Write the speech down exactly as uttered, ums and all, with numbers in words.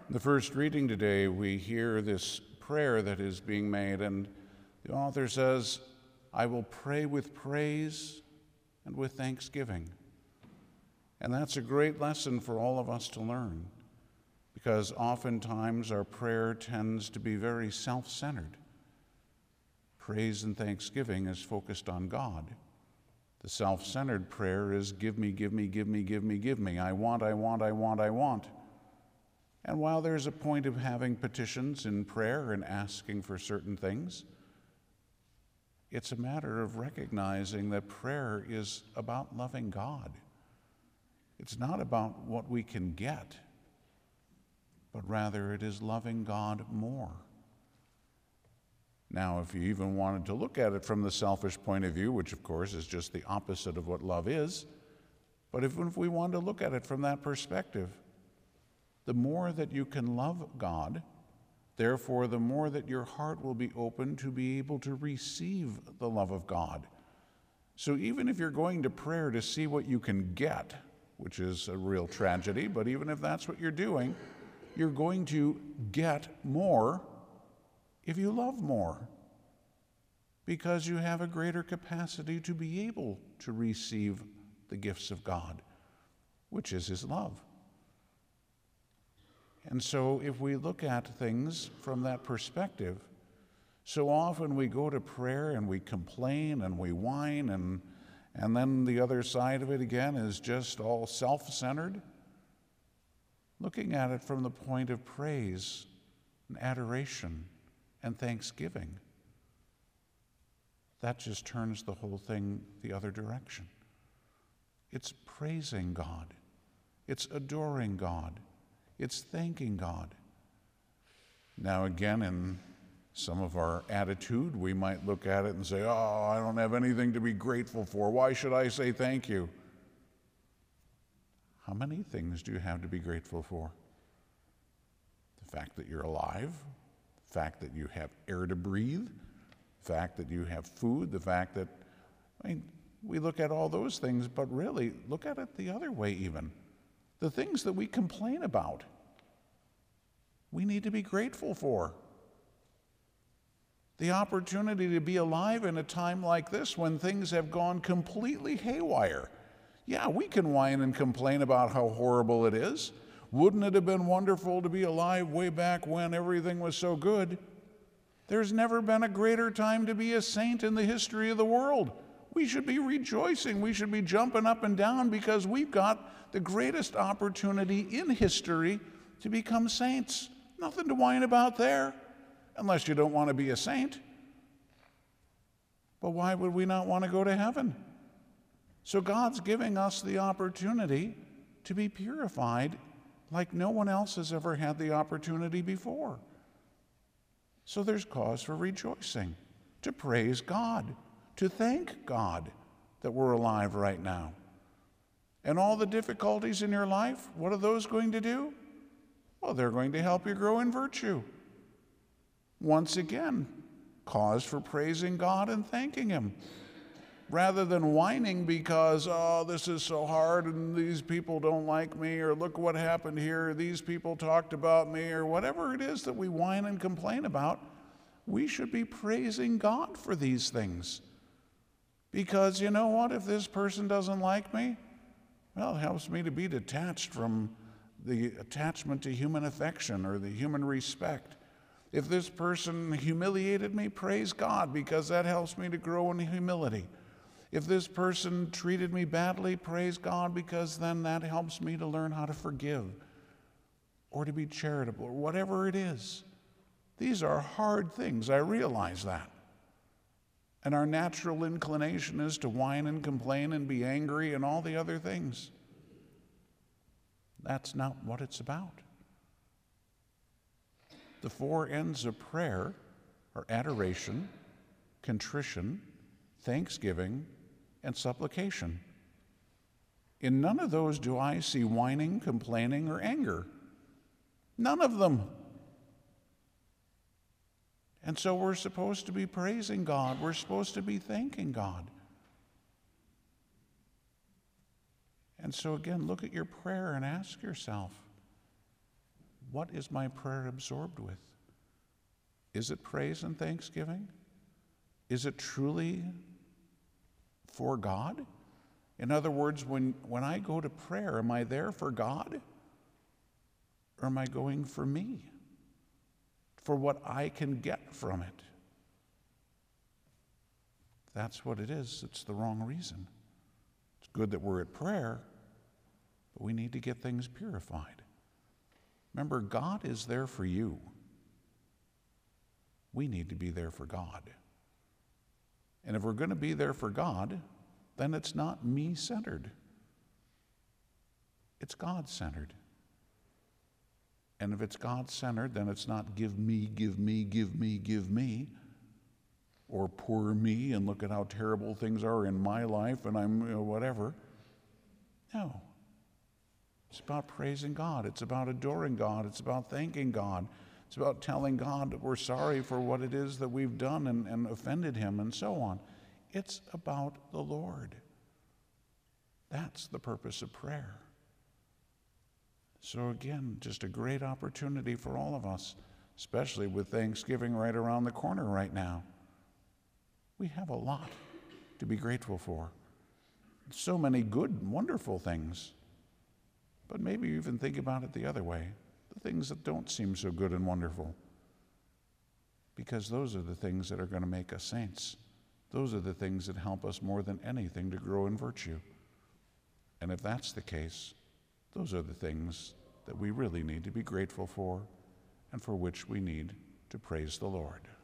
The first reading today, we hear this prayer that is being made, and the author says, I will pray with praise and with thanksgiving. And that's a great lesson for all of us to learn, because oftentimes our prayer tends to be very self-centered. Praise and thanksgiving is focused on God. The self-centered prayer is give me, give me, give me, give me, give me. I want, I want, I want, I want. And while there's a point of having petitions in prayer and asking for certain things, it's a matter of recognizing that prayer is about loving God. It's not about what we can get, but rather it is loving God more. Now, if you even wanted to look at it from the selfish point of view, which of course is just the opposite of what love is, but if, if we wanted to look at it from that perspective, the more that you can love God, therefore the more that your heart will be open to be able to receive the love of God. So even if you're going to prayer to see what you can get, which is a real tragedy, but even if that's what you're doing, you're going to get more if you love more, because you have a greater capacity to be able to receive the gifts of God, which is His love. And so if we look at things from that perspective, so often we go to prayer and we complain and we whine, and, and then the other side of it again is just all self-centered. Looking at it from the point of praise and adoration and thanksgiving, that just turns the whole thing the other direction. It's praising God. It's adoring God. It's thanking God. Now again, in some of our attitude, we might look at it and say, oh, I don't have anything to be grateful for. Why should I say thank you? How many things do you have to be grateful for? The fact that you're alive, the fact that you have air to breathe, the fact that you have food, the fact that, I mean, we look at all those things, but really, look at it the other way even. The things that we complain about, we need to be grateful for. The opportunity to be alive in a time like this when things have gone completely haywire. Yeah, we can whine and complain about how horrible it is. Wouldn't it have been wonderful to be alive way back when everything was so good? There's never been a greater time to be a saint in the history of the world. We should be rejoicing. We should be jumping up and down because we've got the greatest opportunity in history to become saints. Nothing to whine about there, unless you don't want to be a saint. But why would we not want to go to heaven? So God's giving us the opportunity to be purified like no one else has ever had the opportunity before. So there's cause for rejoicing, to praise God, to thank God that we're alive right now. And all the difficulties in your life, what are those going to do? Well, they're going to help you grow in virtue. Once again, cause for praising God and thanking Him. Rather than whining because, oh, this is so hard and these people don't like me, or look what happened here, these people talked about me, or whatever it is that we whine and complain about, we should be praising God for these things. Because you know what? If this person doesn't like me, well, it helps me to be detached from the attachment to human affection or the human respect. If this person humiliated me, praise God, because that helps me to grow in humility. If this person treated me badly, praise God, because then that helps me to learn how to forgive or to be charitable or whatever it is. These are hard things, I realize that. And our natural inclination is to whine and complain and be angry and all the other things. That's not what it's about. The four ends of prayer are adoration, contrition, thanksgiving, and supplication. In none of those do I see whining, complaining, or anger. None of them. And so we're supposed to be praising God. We're supposed to be thanking God. And so again, look at your prayer and ask yourself, what is my prayer absorbed with? Is it praise and thanksgiving? Is it truly for God? In other words, when, when I go to prayer, am I there for God? Or am I going for me? For what I can get from it? If that's what it is, it's the wrong reason. It's good that we're at prayer, but we need to get things purified. Remember, God is there for you. We need to be there for God. And if we're going to be there for God, then it's not me-centered. It's God-centered. And if it's God-centered, then it's not give me, give me, give me, give me, or poor me, and look at how terrible things are in my life, and I'm, you know, whatever. No. It's about praising God. It's about adoring God. It's about thanking God. It's about telling God that we're sorry for what it is that we've done and, and offended him and so on. It's about the Lord. That's the purpose of prayer. So again, just a great opportunity for all of us, especially with Thanksgiving right around the corner right now. We have a lot to be grateful for. So many good, wonderful things. But maybe you even think about it the other way, the things that don't seem so good and wonderful. Because those are the things that are going to make us saints. Those are the things that help us more than anything to grow in virtue. And if that's the case, those are the things that we really need to be grateful for and for which we need to praise the Lord.